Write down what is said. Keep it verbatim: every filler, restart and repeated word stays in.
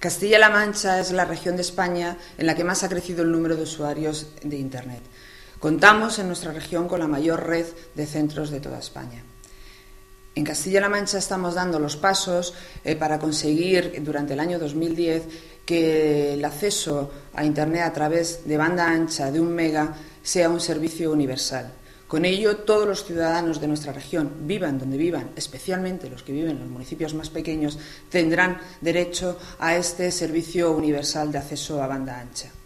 Castilla-La Mancha es la región de España en la que más ha crecido el número de usuarios de Internet. Contamos en nuestra región con la mayor red de centros de toda España. En Castilla-La Mancha estamos dando los pasos eh, para conseguir durante el año dos mil diez que el acceso a Internet a través de banda ancha de un mega sea un servicio universal. Con ello, todos los ciudadanos de nuestra región, vivan donde vivan, especialmente los que viven en los municipios más pequeños, tendrán derecho a este servicio universal de acceso a banda ancha.